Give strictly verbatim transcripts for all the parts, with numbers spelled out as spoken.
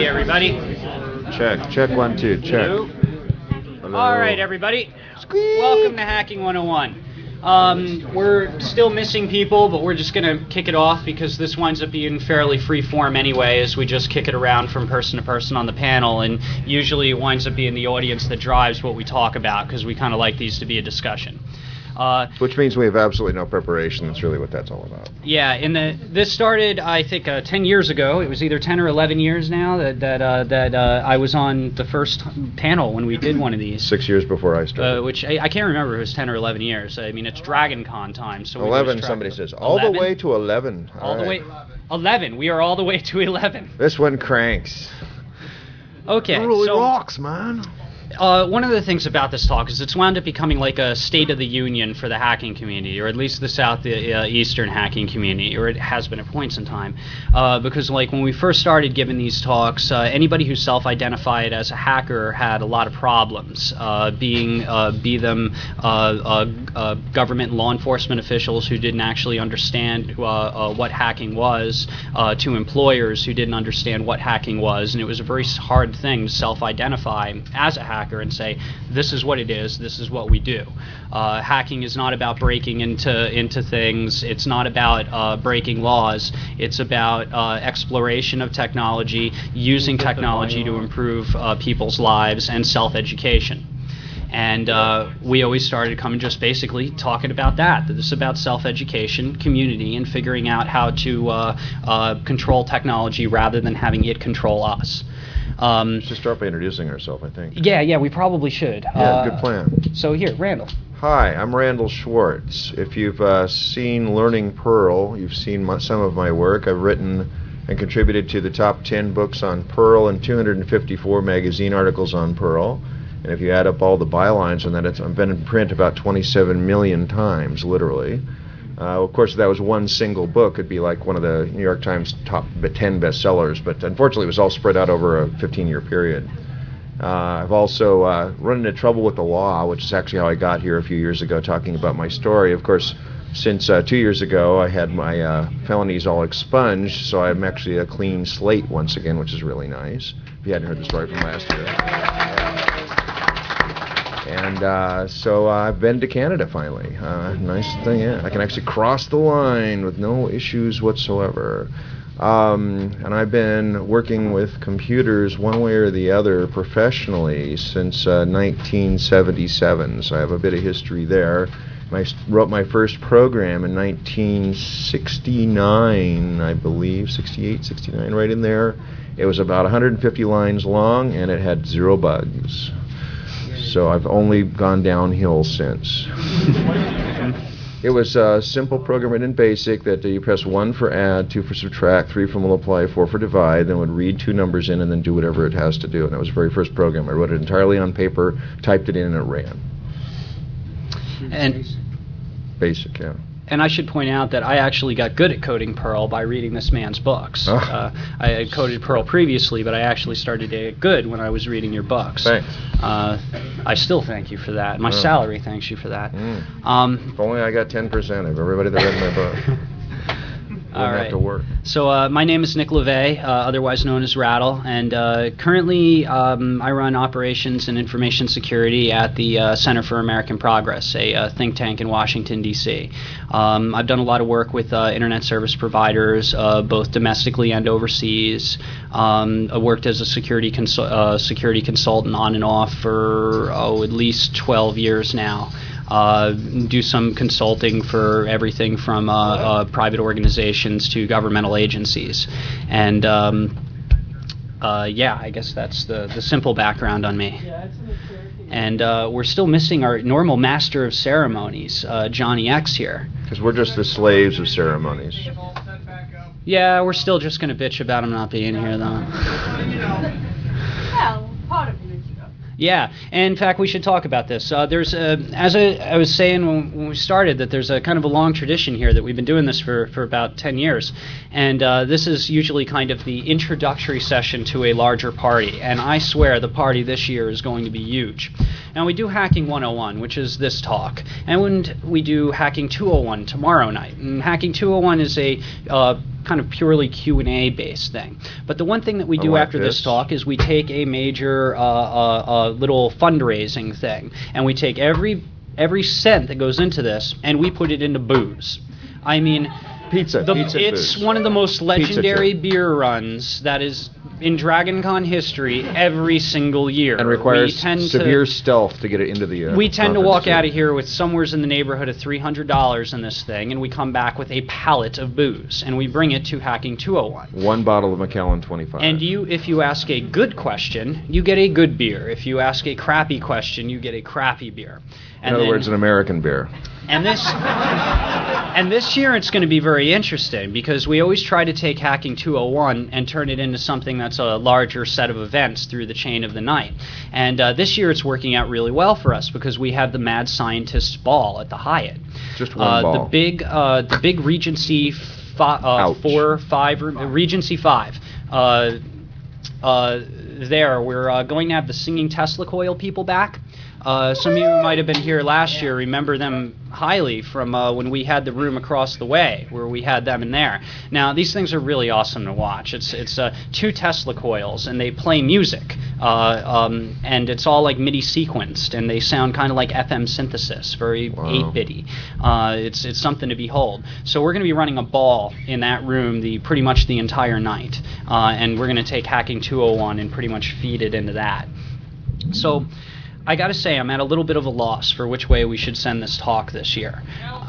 Hey everybody. Check, check one, two, check. Hello. Hello. All right, everybody. Squeak. Welcome to Hacking one oh one. Um, we're still missing people, but we're just going to kick it off because this winds up being fairly free form anyway, as we just kick it around from person to person on the panel, and usually it winds up being the audience that drives what we talk about because we kind of like these to be a discussion. Uh, Which means we have absolutely no preparation. That's really what that's all about. Yeah, and the, this started, I think, uh, ten years ago. It was either ten or eleven years now that that uh, that uh, I was on the first panel when we did one of these. Six years before I started. Uh, which I, I can't remember if it was ten or eleven years. I mean, it's Dragon Con time. So we eleven, lose track somebody of it. says. All eleven? the way to eleven. All, All the right. way. eleven. We are all the way to eleven. This one cranks. Okay. It really so, rocks, man. Uh, one of the things about this talk is it's wound up becoming like a state of the union for the hacking community, or at least the south uh, eastern hacking community, or it has been at points in time. Uh, because like when we first started giving these talks, uh, anybody who self-identified as a hacker had a lot of problems, uh, being uh, be them uh, uh, uh, government law enforcement officials who didn't actually understand uh, uh, what hacking was, uh, to employers who didn't understand what hacking was, and it was a very hard thing to self-identify as a hacker and say, this is what it is, this is what we do. Uh, hacking is not about breaking into into things, it's not about uh, breaking laws, it's about uh, exploration of technology, using technology to improve uh, people's lives, and self-education. And uh, we always started coming just basically talking about that, that this is about self-education, community, and figuring out how to uh, uh, control technology rather than having it control us. Um, Let's just start by introducing ourselves, I think. Yeah, yeah, we probably should. Yeah, uh, good plan. So here, Randall. Hi, I'm Randall Schwartz. If you've uh, seen Learning Perl, you've seen my, some of my work. I've written and contributed to the top ten books on Perl and two hundred fifty-four magazine articles on Perl. And if you add up all the bylines on that, it's, I've been in print about twenty-seven million times, literally. Uh, of course, if that was one single book, it'd be like one of the New York Times top ten bestsellers, but unfortunately it was all spread out over a fifteen-year period. Uh, I've also uh, run into trouble with the law, which is actually how I got here a few years ago, talking about my story. Of course, since uh, two years ago, I had my uh, felonies all expunged, so I'm actually a clean slate once again, which is really nice, if you hadn't heard the story from last year. And uh, so uh, I've been to Canada finally. Uh, nice thing, yeah. I can actually cross the line with no issues whatsoever. Um, and I've been working with computers one way or the other professionally since uh, nineteen seventy-seven, so I have a bit of history there. I wrote my first program in nineteen sixty-nine, I believe, sixty-eight, sixty-nine, right in there. It was about one hundred fifty lines long, and it had zero bugs. So I've only gone downhill since. It was a simple program written in BASIC that uh, you press one for add, two for subtract, three for multiply, four for divide, then would read two numbers in and then do whatever it has to do. And that was the very first program. I wrote it entirely on paper, typed it in, and it ran. And BASIC, yeah. And I should point out that I actually got good at coding Perl by reading this man's books. Oh. Uh, I had coded Perl previously, but I actually started to get good when I was reading your books. Thanks. Uh, I still thank you for that. My Oh. salary thanks you for that. Mm. Um, If only I got ten percent of everybody that read my book. All Wouldn't right. have to work. So uh, my name is Nick LeVay, uh, otherwise known as Rattle, and uh, currently um, I run operations and information security at the uh, Center for American Progress, a uh, think tank in Washington, D C Um, I've done a lot of work with uh, internet service providers, uh, both domestically and overseas. Um, I worked as a security consul uh, security consultant on and off for oh, at least twelve years now. Uh, do some consulting for everything from uh, uh, private organizations to governmental agencies. And um, uh, yeah, I guess that's the, the simple background on me. And uh, we're still missing our normal master of ceremonies, uh, Johnny X here. Because we're just the slaves of ceremonies. Yeah, we're still just going to bitch about him not being here, though. Well, part of it is though. Yeah, and in fact, we should talk about this. Uh, there's, a, as I, I was saying when, when we started, that there's a kind of a long tradition here that we've been doing this for, for about ten years. And uh, this is usually kind of the introductory session to a larger party. And I swear the party this year is going to be huge. Now, we do Hacking one oh one, which is this talk. And we do Hacking two oh one tomorrow night. And Hacking two oh one is a uh, kind of purely Q and A based thing. But the one thing that we do like after this. this talk is we take a major uh, uh, uh, little fundraising thing, and we take every every cent that goes into this, and we put it into booze. I mean, Pizza. the, Pizza it's booze. one of the most legendary trip. beer runs that is in Dragon Con history every single year. And requires we tend severe to, stealth to get it into the uh, We tend to conference, walk too. out of here with somewheres in the neighborhood of three hundred dollars in this thing, and we come back with a pallet of booze, and we bring it to Hacking two oh one. One bottle of Macallan twenty-five. And you, if you ask a good question, you get a good beer. If you ask a crappy question, you get a crappy beer. And in other then, words, an American beer. and this, and this year it's going to be very interesting because we always try to take Hacking two oh one and turn it into something that's a larger set of events through the chain of the night. And uh, this year it's working out really well for us because we have the Mad Scientists Ball at the Hyatt. Just one uh, ball. The big, uh, the big Regency fi- uh, Ouch. four, five, Regency five. Uh, uh, there, we're uh, going to have the Singing Tesla Coil people back. Uh, some of you might have been here last year. Remember them highly from uh, when we had the room across the way, where we had them in there. Now, these things are really awesome to watch. It's it's uh, two Tesla coils, and they play music, uh, um, and it's all like MIDI sequenced, and they sound kind of like F M synthesis, very eight-bitty. Uh, it's it's something to behold. So we're going to be running a ball in that room the pretty much the entire night, uh, and we're going to take Hacking two oh one and pretty much feed it into that. So. I got to say, I'm at a little bit of a loss for which way we should send this talk this year.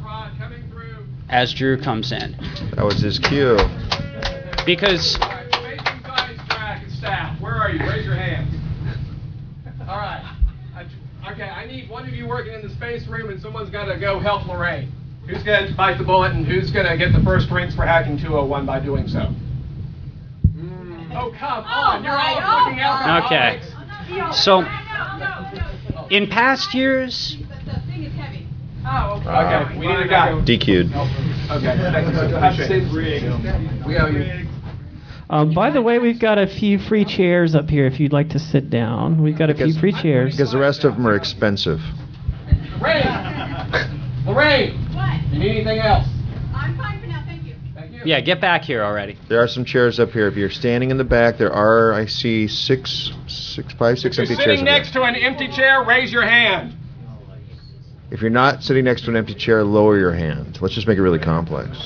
As Drew comes in. That was his cue. Because... All right, Spacing Science Track and staff, where are you? Raise your hands. All right. I, okay, I need one of you working in the space room, and someone's got to go help Lorraine. Who's going to bite the bullet, and who's going to get the first drinks for Hacking two oh one by doing so? Mm. Oh, come on. You're all looking out. Okay. So... In past years, The thing is heavy. Oh, okay. Okay, we need a guy. D Q'd. Okay, thank you. So you'll have to say we owe you. Um, by the way, we've got a few free chairs up here if you'd like to sit down. We've got a few Because- free chairs. Because the rest of them are expensive. Lorraine! Lorraine! What? You need anything else? I'm fine for now, thank you. Thank you. yeah, get back here already. There are some chairs up here. If you're standing in the back, there are, I see, six, six, five, six If you're empty chairs. sitting up next to an empty chair, raise your hand. there. If you're not sitting next to an empty chair, lower your hand. Let's just make it really complex.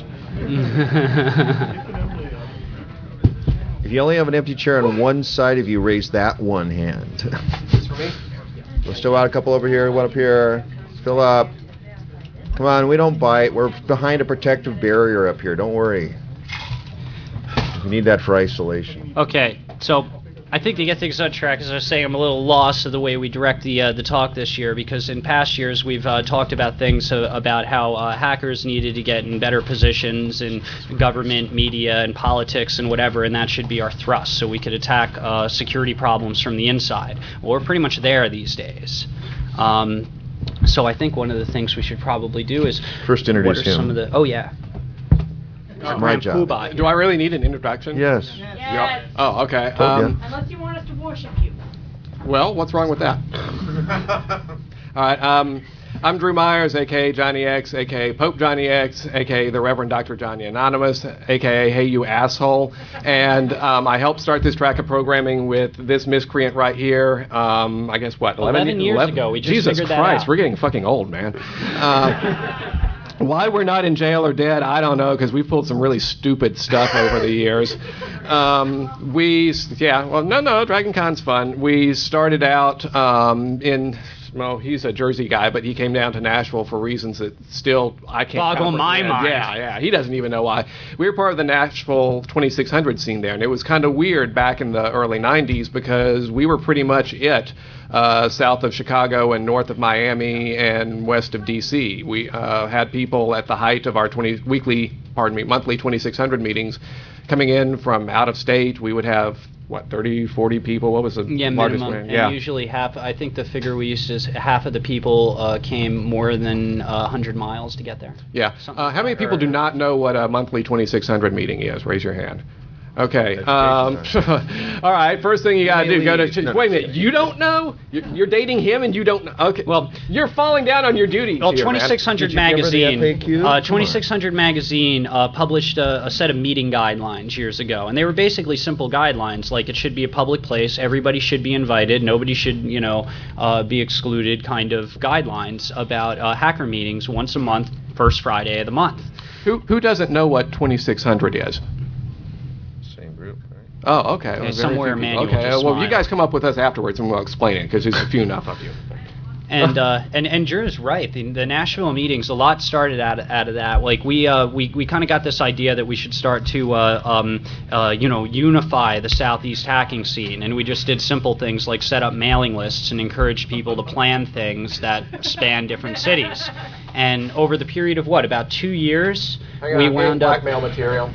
If you only have an empty chair on one side of you, raise that one hand. This for me? We're still out a couple over here, one up here. Fill up. Come on, we don't bite. We're behind a protective barrier up here. Don't worry. You need that for isolation. Okay, so I think to get things on track, as I was saying, I'm a little lost of the way we direct the uh, the talk this year because in past years we've uh, talked about things uh, about how uh, hackers needed to get in better positions in government, media, and politics and whatever, and that should be our thrust so we could attack uh, security problems from the inside. Well, we're pretty much there these days. Um, so I think one of the things we should probably do is First introduce what are him. some of the oh yeah. It's my job. Kubai. Do I really need an introduction? Yes. Yes. Oh, okay. Told ya. Um, Unless you want us to worship you. well, what's wrong with that? All right. Um, I'm Drew Myers, a k a. Johnny X, a k a. Pope Johnny X, a k a the Reverend Doctor Johnny Anonymous, a k a. Hey You Asshole. And um, I helped start this track of programming with this miscreant right here. Um, I guess, what, eleven, eleven years ago. We just Jesus figured that Christ, out. we're getting fucking old, man. Uh, Why we're not in jail or dead, I don't know, because we've pulled some really stupid stuff over the years. Um, we, yeah, well, no, no, Dragon Con's fun. We started out um, in, well, he's a Jersey guy, but he came down to Nashville for reasons that still I can't Boggle my comprehend. mind. Yeah, yeah, he doesn't even know why. We were part of the Nashville twenty-six hundred scene there, and it was kind of weird back in the early nineties because we were pretty much it. Uh, south of Chicago and north of Miami and west of D C. We uh, had people at the height of our twenty weekly, pardon me, monthly twenty-six hundred meetings coming in from out of state. We would have, what, thirty, forty people? What was the Yeah, largest minimum. one? And Yeah. usually half, I think the figure we used is half of the people uh, came more than uh, one hundred miles to get there. Yeah. Something Uh, how many like- people or- do not know what a monthly twenty-six hundred meeting is? Raise your hand. Okay. Um, all right. First thing you gotta do, go to. No, Wait a no. minute. You don't know? You're, you're dating him, and you don't know? Okay. Well, you're falling down on your duties. Well, here, man. twenty-six hundred Did you give her the magazine, F A Q? Come uh, on. twenty-six hundred magazine uh, published a, a set of meeting guidelines years ago, and they were basically simple guidelines, like it should be a public place, everybody should be invited, nobody should, you know, uh, be excluded, kind of guidelines about uh, hacker meetings once a month, first Friday of the month. Who who doesn't know what twenty-six hundred is? Same group, right? Oh, okay. Well, very somewhere few people. Emmanuel Okay. just Well, you smiled. guys come up with us afterwards, and we'll explain it because there's a few enough of you. And uh, and and Drew is right. The, the Nashville meetings, a lot started out of, out of that. Like we uh, we we kind of got this idea that we should start to uh, um, uh, you know unify the Southeast hacking scene, and we just did simple things like set up mailing lists and encourage people to plan things that span different cities. And over the period of what, about two years, we wound up. Blackmail material.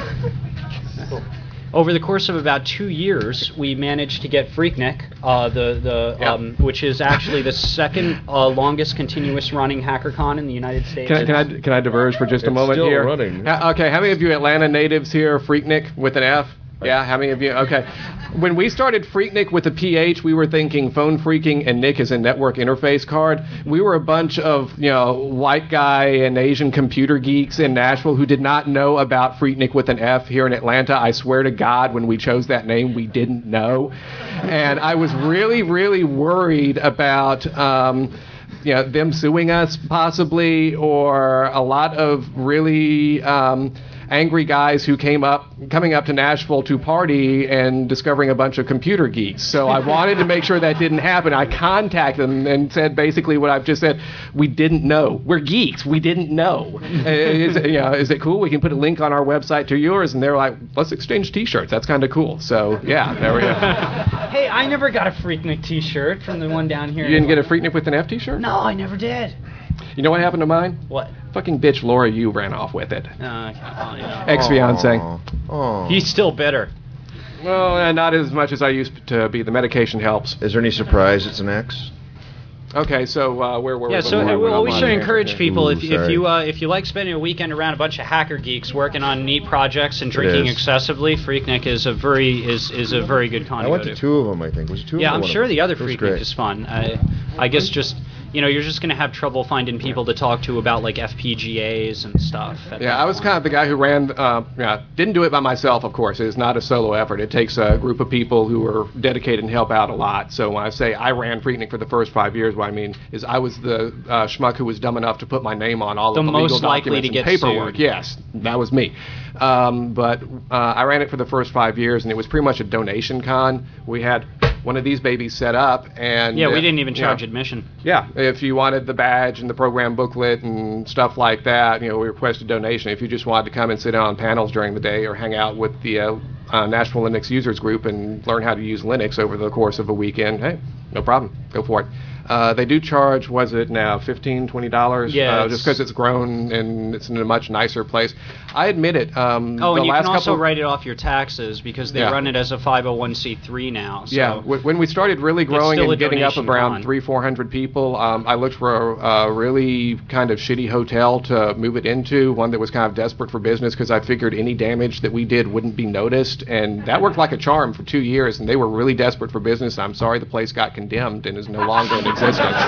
Over the course of about two years, we managed to get Freaknik, uh, the the Yeah. um, which is actually the second uh, longest continuous running HackerCon in the United States. Can I, can I can I diverge for just a It's moment still here? running. Ha- okay, how many of you Atlanta natives here are Freaknik with an F? Yeah, how many of you? Okay. When we started Freaknik with a P H, we were thinking phone freaking and Nick as a network interface card. We were a bunch of, you know, white guy and Asian computer geeks in Nashville who did not know about Freaknik with an F here in Atlanta. I swear to God, when we chose that name, we didn't know. And I was really, really worried about... Um, you know, them suing us possibly, or a lot of really um, angry guys who came up, coming up to Nashville to party and discovering a bunch of computer geeks. So I wanted to make sure that didn't happen. I contacted them and said basically what I've just said. We didn't know. We're geeks. We didn't know. Uh, is, it, you know, is it cool? We can put a link on our website to yours. And they're like, let's exchange T-shirts. That's kind of cool. So yeah, there we go. Hey, I never got a Freaknik T-shirt from the one down here. You didn't get a Freaknik with an F T-shirt? No, I never did. You know what happened to mine? What? Fucking bitch Laura Yu ran off with it. Uh, okay, well, you know. Ex-fiance. Oh, He's still bitter. Well, uh, not as much as I used to be. The medication helps. is there any surprise it's an X? Okay, so uh, where were we? Yeah, so before uh, we went well, off we on should a encourage tangent? people Ooh, if, if sorry. you uh, if you like spending a weekend around a bunch of hacker geeks working on neat projects and drinking is. excessively, Freaknik is a very is is a very good I conduit. went to two of them, I think. Was it two? Yeah, or I'm one of sure them? the other It was Freaknik great. is fun. I I guess just you know you're just going to have trouble finding people to talk to about like F P G As and stuff. at Yeah, that I was point. kind of the guy who ran. Uh, yeah, didn't do it by myself, of course. It is not a solo effort. It takes a group of people who are dedicated and help out a lot. So when I say I ran Freaknik for the first five years, what I mean is I was the uh, schmuck who was dumb enough to put my name on all The of the most legal likely documents to and get paperwork. sued. Yes, that was me. Um, but uh, I ran it for the first five years, and it was pretty much a donation con. We had one of these babies set up, and Yeah, we uh, didn't even yeah. charge admission. Yeah, if you wanted the badge and the program booklet and stuff like that, you know, we requested donation. If you just wanted to come and sit on panels during the day or hang out with the uh, uh, Nashville Linux Users Group and learn how to use Linux over the course of a weekend, hey, no problem, go for it. Uh, they do charge, was it now, fifteen dollars, twenty dollars? Yeah, uh, it's- just because it's grown and it's in a much nicer place. I admit it. Um, Oh, the and you last can also couple, write it off your taxes because they Yeah. run it as a five oh one c three now. So. Yeah, w- when we started really growing still a and getting up donation around con. three, four hundred people, um, I looked for a, a really kind of shitty hotel to move it into, one that was kind of desperate for business because I figured any damage that we did wouldn't be noticed, and that worked like a charm for two years. And they were really desperate for business. I'm sorry the place got condemned and is no longer in existence.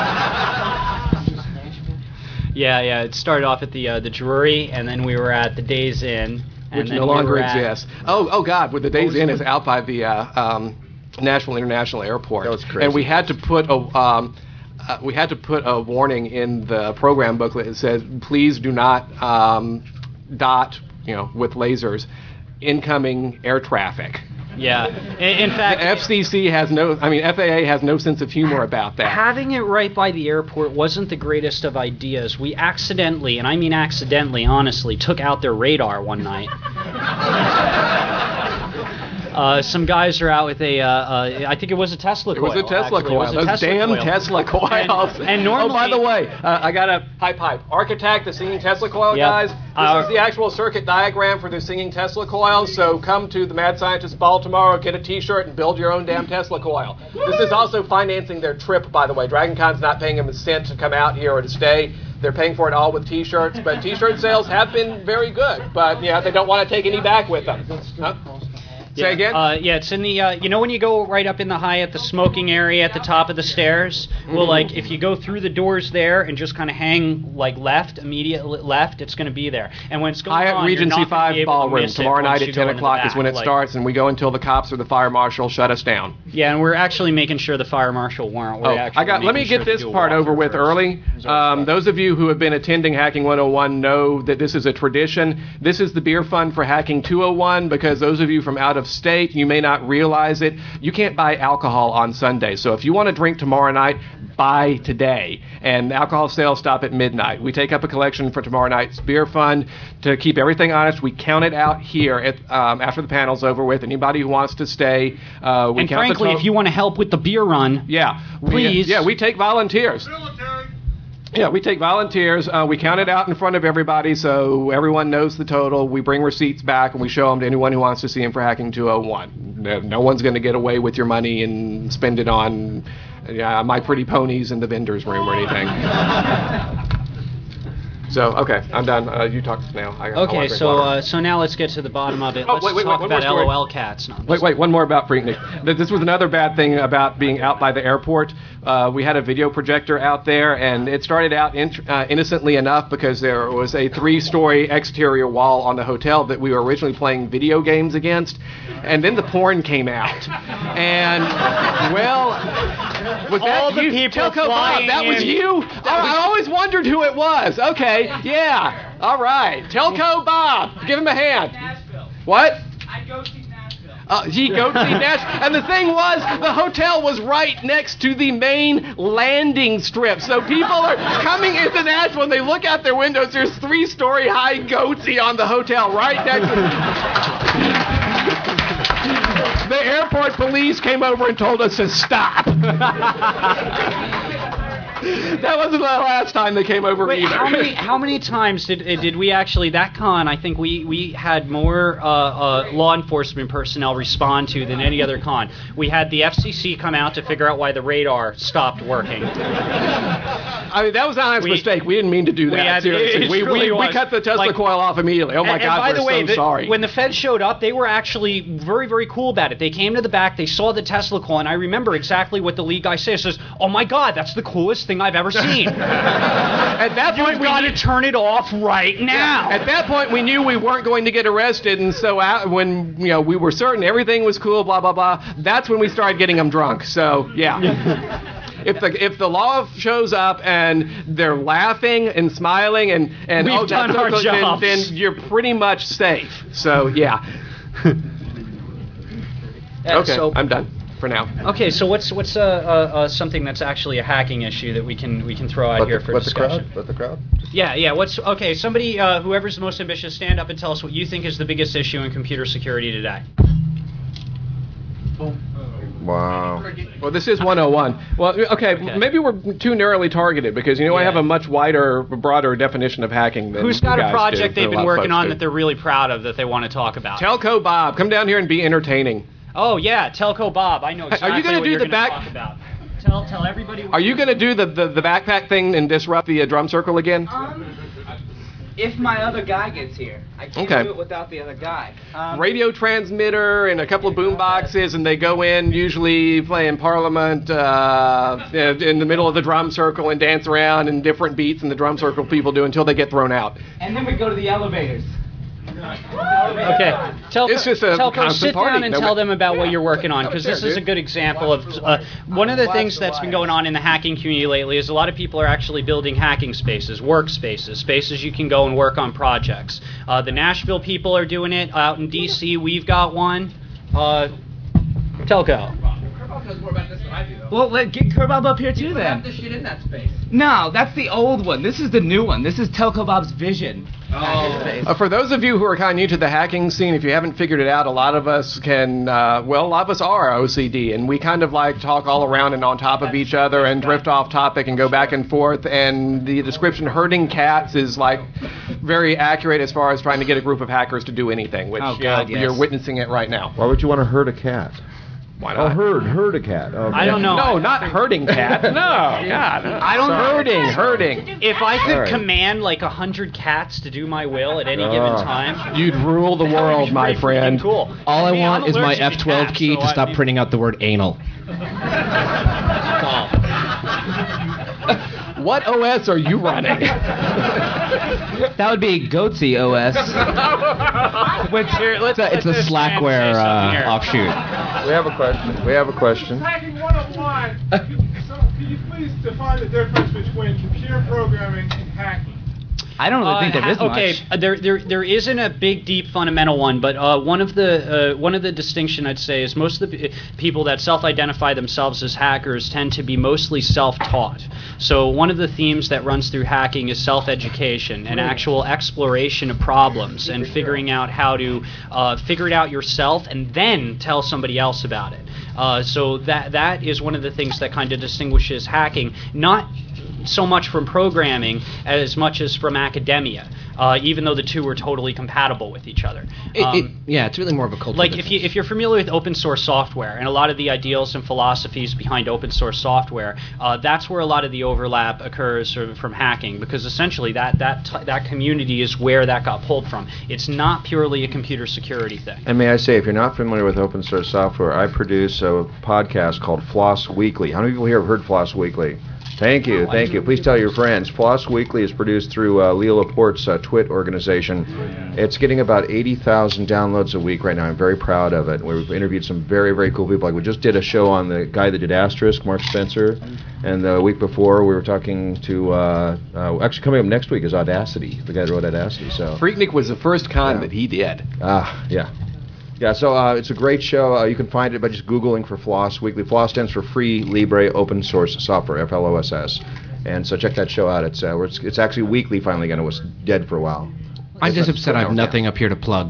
Yeah, yeah. It started off at the uh, the Drury, and then we were at the Days Inn, and Which then no we longer were at- exists. Oh, oh God! With the Days Inn is out by the uh, um, Nashville International Airport, That was crazy. and we had to put a um, uh, we had to put a warning in the program booklet that says, "Please do not um, dot, you know, with lasers, incoming air traffic." Yeah. In, in fact, F C C has no, I mean, F A A has no sense of humor about that. having it right by the airport wasn't the greatest of ideas. We accidentally, and I mean accidentally, honestly, took out their radar one night. Uh, some guys are out with a, uh, uh, I think it was a Tesla It coil. was a Tesla actually. It coil. was a Those Tesla damn coil. Tesla coils. And, and Oh, by normally, the way, uh, I got a pipe pipe. Architect, the singing Tesla coil, Yep. guys. This Uh, is the actual circuit diagram for the singing Tesla coil. So come to the Mad Scientist Ball tomorrow, get a T-shirt, and build your own damn Tesla coil. This is also financing their trip, by the way. DragonCon's not paying them a cent to come out here or to stay. They're paying for it all with T-shirts, but T-shirt sales have been very good. But yeah, they don't want to take any back with them. Huh? Say again? Uh, yeah, it's in the, uh, you know when you go right up in the Hyatt, the smoking area at the top of the stairs? Well, like, if you go through the doors there and just kind of hang, like, left, immediate left, it's going to be there. And when it's going Hyatt on, Regency you're not gonna five be able to Ballroom. miss it Tomorrow once night you at go ten into the o'clock is back, when it like- starts, and we go until the cops or the fire marshal shut us down. Yeah, and we're actually making sure the fire marshal weren't. We're Oh, actually I got. Let me making sure get to this do a part over walkthrough with first. early. Um, those of you who have been attending Hacking one oh one know that this is a tradition. This is the beer fund for Hacking two oh one because those of you from out of state, you may not realize it. You can't buy alcohol on Sunday. So if you want to drink tomorrow night, buy today. And alcohol sales stop at midnight. We take up a collection for tomorrow night's beer fund. To keep everything honest, we count it out here at, um, after the panel's over with. Anybody who wants to stay, uh, we And count the frankly, to- if you want to help with the beer run, yeah, we- please. yeah, we take volunteers. Yeah, we take volunteers. Uh, we count it out in front of everybody so everyone knows the total. We bring receipts back and we show them to anyone who wants to see them for Hacking two oh one. No, no one's going to get away with your money and spend it on yeah, My Pretty Ponies in the vendor's room or anything. So, okay, I'm done. Uh, you talk now. I, I wanna Okay, drink so water. uh, so now let's get to the bottom of it. Oh, Let's wait, wait, talk wait, one more about story. LOL cats. No, I'm Wait, just- wait, one more about Freaknik. Th- This was another bad thing about being out by the airport. Uh, we had a video projector out there, and it started out in, uh, innocently enough because there was a three-story exterior wall on the hotel that we were originally playing video games against, and then the porn came out. And, well, was that All the you? people Telco Bob, flying that was in. you? I, I always wondered who it was. Okay, yeah, all right. Telco Bob, give him a hand. Nashville. What? I go see Nashville. Uh, gee, go see Nash. And the thing was, the hotel was right next to the main landing strip. So people are coming into Nashville and they look out their windows. There's three-story high goatsy on the hotel right next to The airport police came over and told us to stop. That wasn't the last time they came over Wait, either. how many how many times did uh, did we actually that con? I think we we had more uh, uh, law enforcement personnel respond to than any other con. We had the F C C come out to figure out why the radar stopped working. I mean, that was an honest We- mistake. We didn't mean to do that. had- seriously. it we, truly we, we was. cut the Tesla Like- coil off immediately. Oh my and, God, and by we're the way, so the- sorry. when the feds showed up, they were actually very, very cool about it. They came to the back, they saw the Tesla coil, and I remember exactly what the lead guy says. Says, "Oh my God, that's the coolest thing I've ever seen. At that point, You've we got knew- to turn it off right now." At that point, we knew we weren't going to get arrested, and so uh, when you know we were certain everything was cool, blah blah blah. That's when we started getting them drunk. So yeah. If the if the law shows up and they're laughing and smiling and and We've oh, done that's so our cool, then, jobs. then you're pretty much safe. So yeah. Uh, Okay, so- I'm done for now. Okay, so what's what's uh, uh, uh, something that's actually a hacking issue that we can we can throw out Let here the, for let the discussion? crowd. Let the crowd. Yeah, yeah. What's okay? Somebody, uh, whoever's the most ambitious, stand up and tell us what you think is the biggest issue in computer security today. Wow. Well, this is one oh one. Well, okay, Okay. maybe we're too narrowly targeted because, you know, I Yeah. have a much wider, broader definition of hacking than Who's you got a guys do, project than they've a been lot of working folks on do. that they're really proud of that they want to talk about? Telco Bob, come down here and be entertaining. Oh yeah, Telco Bob. I know exactly Are you gonna what do you're the gonna back- talk about. Tell tell everybody. What Are you going to do the, the, the backpack thing and disrupt the uh, drum circle again? Um, if my other guy gets here, I can't Okay. do it without the other guy. Um, Radio transmitter and a couple of boom boxes, and they go in, usually playing Parliament uh, in the middle of the drum circle and dance around and different beats and the drum circle people do until they get thrown out. and then we go to the elevators. Okay, Telco, It's just a Telco, constant sit party. down and No tell ma- them about what you're working on, because this care, is a dude. good example of uh, one of the Watch things the that's been wires. going on in the hacking community lately is a lot of people are actually building hacking spaces, workspaces, spaces you can go and work on projects. Uh, the Nashville people are doing it. Out in D C, we've got one. Uh, Telco. knows more about this than I do, though. Well, let, get Kerbob up here too Put then. half the shit in that space. No, that's the old one. This is the new one. This is Telco Bob's vision. Uh, for those of you who are kind of new to the hacking scene, if you haven't figured it out, a lot of us can, uh, well, a lot of us are O C D, and we kind of like talk all around and on top of each other and drift off topic and go back and forth, and the description herding cats is like very accurate as far as trying to get a group of hackers to do anything, which Oh, you know, God, yes. you're witnessing it right now. Why would you want to herd a cat? Why Oh, not? herd, herd a cat. Okay. I don't know. No, not herding cat. No, God. I don't Herding, herding. If I could Sorry. command like a hundred cats to do my will at any given Oh. time, You'd rule the that would world, be my pretty friend. freaking Cool. All I mean, I'm want is my allergic to F twelve cats, key so to I stop mean- printing out the word anal. What O S are you running? That would be Goatsy O S. Which here, let's It's a, let it's a this man say Slackware something uh, here. offshoot. We have a question. We have a question. Hacking one oh one. So, can you please define the difference between computer programming and hacking? I don't really Uh, think there is ha- okay, much. uh, there, there, there isn't a big, deep, fundamental one, but uh, one of the uh, one of the distinction I'd say is most of the p- people that self-identify themselves as hackers tend to be mostly self-taught. So one of the themes that runs through hacking is self-education and actual exploration of problems and figuring out how to uh, figure it out yourself and then tell somebody else about it. Uh, so that that is one of the things that kind of distinguishes hacking, not so much from programming as much as from academia, uh, even though the two are totally compatible with each other. It, Um, it, yeah, it's really more of a cultural like if difference. you if you're familiar with open source software and a lot of the ideals and philosophies behind open source software, uh, that's where a lot of the overlap occurs from, from hacking, because essentially that that t- that community is where that got pulled from. It's not purely a computer security thing. And may I say, if you're not familiar with open source software, I produce a podcast called Floss Weekly. How many people here have heard Floss Weekly? Thank you, thank you. Please tell your friends. Floss Weekly is produced through uh, Leo Laporte's uh, Twit organization. It's getting about eighty thousand downloads a week right now. I'm very proud of it. We've interviewed some very, very cool people. Like we just did a show on the guy that did Asterisk, Mark Spencer. And the week before, we were talking to, uh, uh, actually coming up next week is Audacity, the guy that wrote Audacity. So. Freaknik was the first con that he did. Ah, yeah. Yeah, so uh, it's a great show. Uh, you can find it by just Googling for Floss Weekly. Floss stands for Free Libre Open Source Software, F L O S S. And so check that show out. It's uh, it's, it's actually weekly finally again. It was dead for a while. I'm just That's- upset I have nothing up here to plug.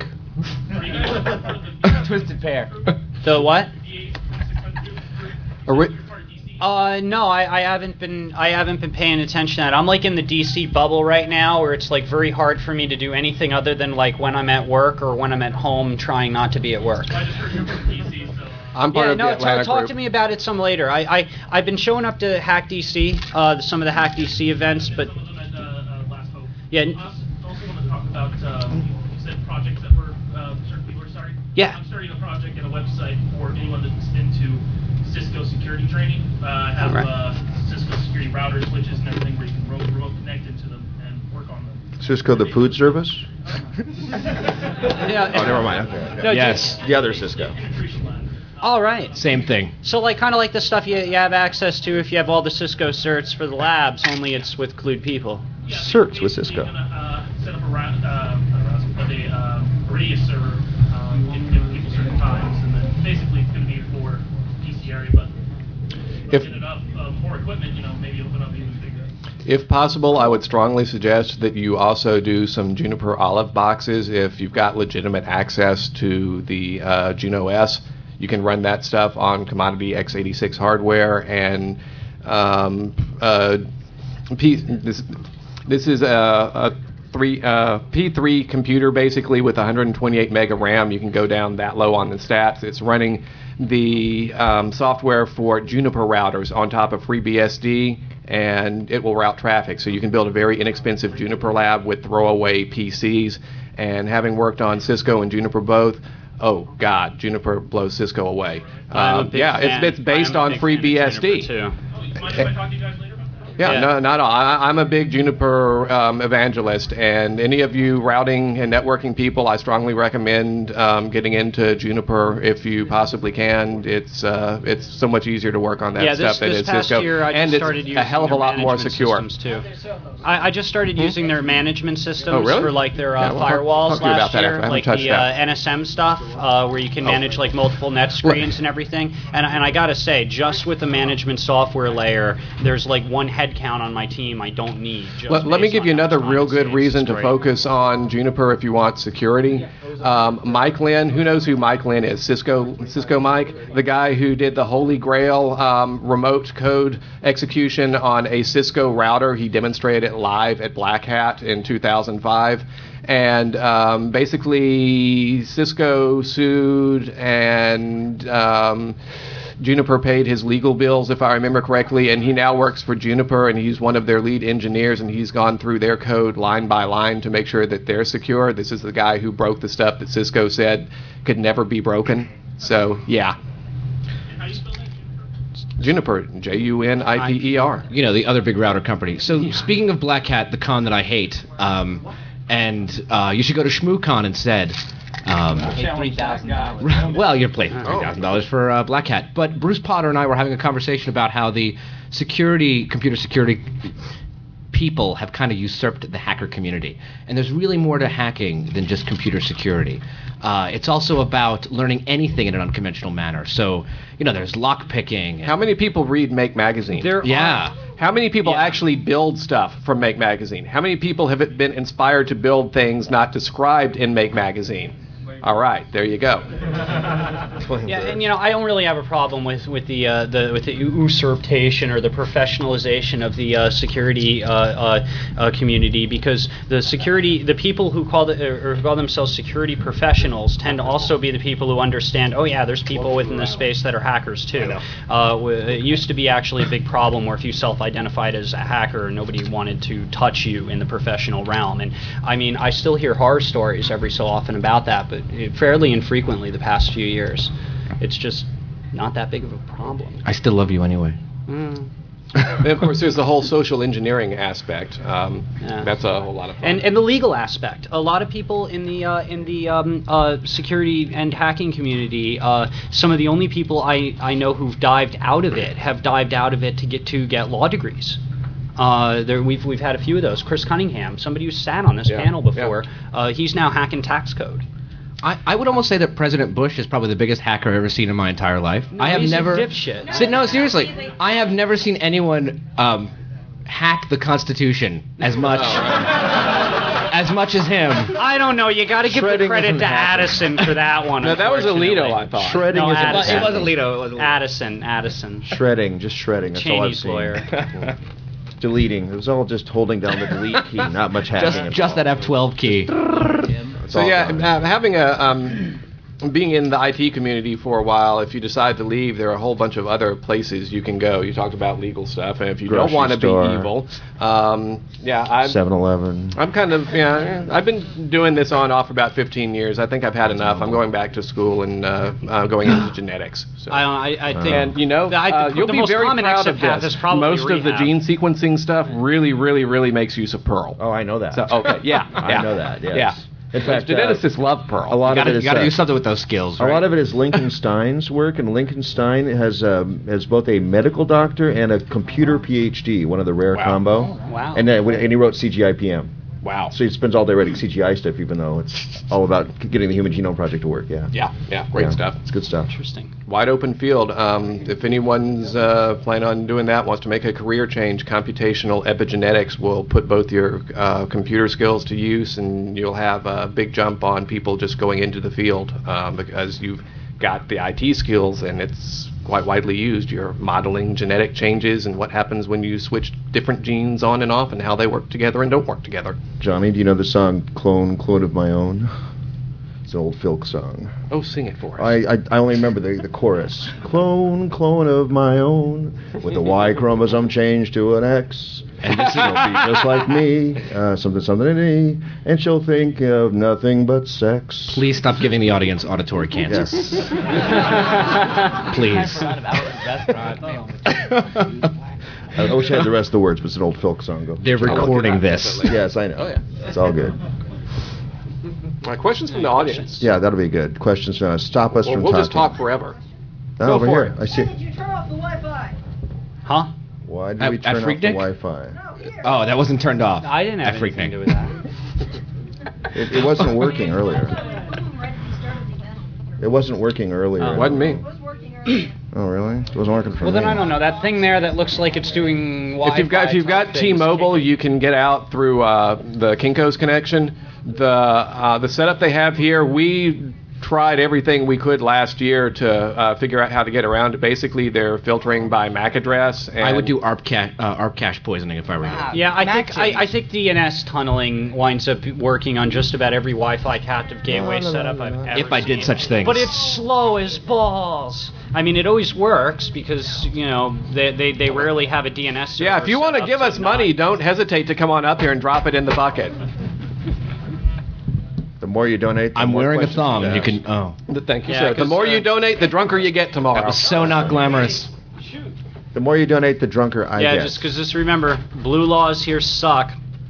Twisted Pair. The what? Ori- Uh, no, I, I haven't been. I haven't been paying attention to that. I'm like in the D C bubble right now, where it's like very hard for me to do anything other than like when I'm at work or when I'm at home, trying not to be at work. I'm part Yeah, of no, the Atlanta talk, talk group. to me about it some later. I, I I've been showing up to Hack D C, uh, some of the Hack D C events, but yeah, n- Also want to talk about um, you said projects that were uh, certain people are starting. Yeah. I'm starting a project and a website for anyone that's into Cisco security training. Uh, I have Right. uh, Cisco security routers, switches, and everything where you can remote, remote connect into them and work on them. Cisco, the food service? yeah. Oh, never mind. Okay. No, Yes, The other Cisco. All right. same thing. So like kind of like the stuff you, you have access to if you have all the Cisco certs for the labs, only it's with Clued people. Certs with Cisco. I'm gonna uh, set up a, ra- uh, not a Raspberry, but a uh, Radius server, um, give, give people certain times, and then basically it's going to be for P C area, but If- get enough uh, more equipment, you know, maybe open up even bigger. If possible, I would strongly suggest that you also do some Juniper Olive boxes. If you've got legitimate access to the uh, Juno S, you can run that stuff on commodity x eighty-six hardware. And um, uh, P, this this is a, a three uh, P three computer basically with one hundred twenty-eight mega RAM. You can go down that low on the stats. It's running the um, software for Juniper routers on top of FreeBSD, and it will route traffic. So you can build a very inexpensive Juniper lab with throwaway P Cs. And having worked on Cisco and Juniper both, oh God, Juniper blows Cisco away. I'm a Um, big yeah, fan. it's it's based I'm a on big fan of FreeBSD. Juniper, too. Do you mind if I talk to you guys later about that? Yeah, Yeah. no, not at all. I, I'm a big Juniper um, evangelist, and any of you routing and networking people, I strongly recommend um, getting into Juniper if you possibly can. It's uh, it's so much easier to work on that yeah, stuff this, than this it's past Cisco, year I just and it's started using a hell of a their lot more management secure. systems too. I, I just started using their management systems Oh, really? for like their uh, Yeah, well, I'll firewalls talk to you about last that year, after. I haven't like touched the that. uh, N S M stuff, uh, where you can manage like multiple net screens and everything. And, and I gotta say, just with the management software layer, there's like one head head count on my team I don't need. Just Let, let me based give on you how much another time real it good saves. reason It's to great. focus on Juniper if you want security. Um, Mike Lynn, who knows who Mike Lynn is? Cisco, Cisco Mike, the guy who did the Holy Grail um, remote code execution on a Cisco router. He demonstrated it live at Black Hat in two thousand five. And um, basically, Cisco sued and um, Juniper paid his legal bills, if I remember correctly, and he now works for Juniper, and he's one of their lead engineers, and he's gone through their code line by line to make sure that they're secure. This is the guy who broke the stuff that Cisco said could never be broken. So, yeah. How do you spell that? Juniper, J U N I P E R. You know, the other big router company. So speaking of Black Hat, the con that I hate, um, and uh, you should go to ShmooCon instead. Um, three thousand dollars. well, you're playing three thousand dollars for uh, Black Hat. But Bruce Potter and I were having a conversation about how the security, computer security people have kind of usurped the hacker community. And there's really more to hacking than just computer security. Uh, it's also about learning anything in an unconventional manner. So, you know, there's lockpicking. How many people read Make Magazine? There Yeah. How many people Yeah. actually build stuff from Make Magazine? How many people have been inspired to build things not described in Make Magazine? All right, there you go. Yeah, and you know, I don't really have a problem with with the uh, the with the usurpation or the professionalization of the uh, security uh, uh, uh, community, because the security, the people who call the, or who call themselves security professionals tend to also be the people who understand. Oh yeah, there's people within this space that are hackers too. Uh, w- it used to be actually a big problem where if you self-identified as a hacker, nobody wanted to touch you in the professional realm. And I mean, I still hear horror stories every so often about that, but fairly infrequently the past few years. It's just not that big of a problem. I still love you anyway. And of course, there's the whole social engineering aspect. Um, Yeah. That's a whole lot of fun. And and the legal aspect. A lot of people in the uh, in the um, uh, security and hacking community, uh, some of the only people I, I know who've dived out of it have dived out of it to get to get law degrees. Uh, there, we've we've had a few of those. Chris Cunningham, somebody who sat on this Yeah, panel before, yeah. uh, he's now hacking tax code. I, I would almost say that President Bush is probably the biggest hacker I've ever seen in my entire life. I have he's a never. dipshit. Si- no, seriously, I have never seen anyone um, hack the Constitution as much as much as him. I don't know. You got to give the Shredding credit isn't to hacking. Addison for that one. No, that was unfortunately. Alito, I thought. Shredding No, isn't Addison. It was hacking. Alito. It was Alito. Addison, Addison, Shredding, just shredding. That's all I've Cheney's seen. lawyer. Deleting. It was all just holding down the delete key. Not much hacking. Just just that F twelve key. That's So all yeah, done. uh, having a um, being in the I T community for a while, if you decide to leave, there are a whole bunch of other places you can go. You talked about legal stuff, and if you Grocery don't want to be store. evil, um, yeah, I'm, seven eleven. I'm kind of yeah. I've been doing this on and off for about fifteen years. I think I've had enough. I'm going back to school and uh, uh, going into genetics. So. I, I, I think. And you know, I- uh, the, you'll the be most very common proud exit of path this. is probably Most of the rehab. gene sequencing stuff really, really, really makes use of Perl. Oh, I know that. So okay, yeah, I yeah. know that. Yes. Yeah. In fact, uh, geneticists love Perl. a lot You of gotta, it you is gotta uh, do something with those skills, a right? lot of it is Lincoln Stein's work, and Lincoln Stein has um, has both a medical doctor and a computer PhD, one of the rare Wow. combo. Wow. And uh, and he wrote C G I P M. Wow. So he spends all day writing C G I stuff, even though it's all about getting the Human Genome Project to work. Yeah. Yeah, yeah, great Yeah. stuff. It's good stuff. Interesting. Wide open field. Um, if anyone's uh, planning on doing that, wants to make a career change, computational epigenetics will put both your uh, computer skills to use, and you'll have a big jump on people just going into the field um, because you've got the I T skills and it's quite widely used. You're modeling genetic changes and what happens when you switch different genes on and off and how they work together and don't work together. Johnny, do you know the song "Clone, Clone of My Own"? It's an old folk song. Oh, sing it for us. I, I, I only remember the, the chorus. Clone, clone of my own, with the Y chromosome changed to an X. And this will be just like me, uh, something, something in E, and she'll think of nothing but sex. Please stop giving the audience auditory cancer. Yes. Please. I wish I had the rest of the words, but it's an old folk song. Go. They're recording this. Yes, I know. Oh, yeah. It's all good. My questions from the audience. Yeah, that'll be good. Questions uh, stop us Well, from we'll talking. just talk forever. Oh, Go over for here. it. I see. Why did you turn off the Wi-Fi? Huh? Why did At- we at turn off the Freaknik? Wi-Fi? No, here. Oh, that wasn't turned off. I didn't have At anything to do Freaknik. with that. It, it wasn't working earlier. Right at the start of the event. It wasn't working earlier. Oh. Wasn't me. It was working earlier. Oh, really? It wasn't working for Well, me. then I don't know. That thing there that looks like it's doing Wi-Fi. If you've got if you've got type things, T-Mobile, you can get out through uh, the Kinko's connection. The uh, the setup they have here, we tried everything we could last year to uh, figure out how to get around it. Basically, they're filtering by M A C address. And I would do A R P cache, uh, A R P cache poisoning if I were you. Yeah, I think I, I think D N S tunneling winds up working on just about every Wi-Fi captive gateway setup I've ever If I did seen. such things. But it's slow as balls. I mean, it always works because you know they they, they rarely have a D N S server. Yeah, if you want to set give up us money, don't hesitate to come on up here and drop it in the bucket. The more you donate, the I'm more wearing a questions thong. you You ask. can. Oh, Thank you, Yeah, sir. The 'cause, more uh, you donate, the drunker you get tomorrow. that was so not glamorous. The more you donate, the drunker I Yeah, get. just because just remember, blue laws here suck.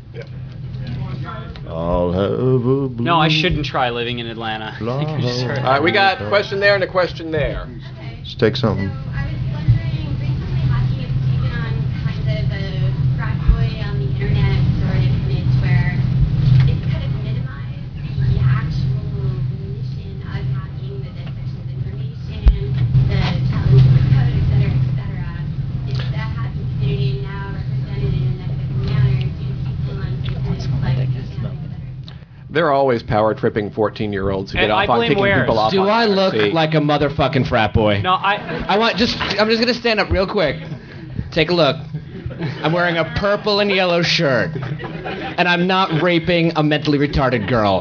I'll have a blue No, I shouldn't try living in Atlanta. I think I just heard All right, we got a question there and a question there. Let's take something. I was wondering, recently hacking has taken on kind of a frat boy on the internet sort of image where it's kind of minimized the actual mission of hacking, the dissection of information, the challenge of code, et cetera, et cetera. Is the hacking community now represented in a negative manner due to people on places like Japan, et cetera? They're always power tripping fourteen-year-olds who get And off I on blame picking Wares. people off. Do on I look I R C. like a motherfucking frat boy? No, I. I want just. I'm just gonna stand up real quick. Take a look. I'm wearing a purple and yellow shirt, and I'm not raping a mentally retarded girl.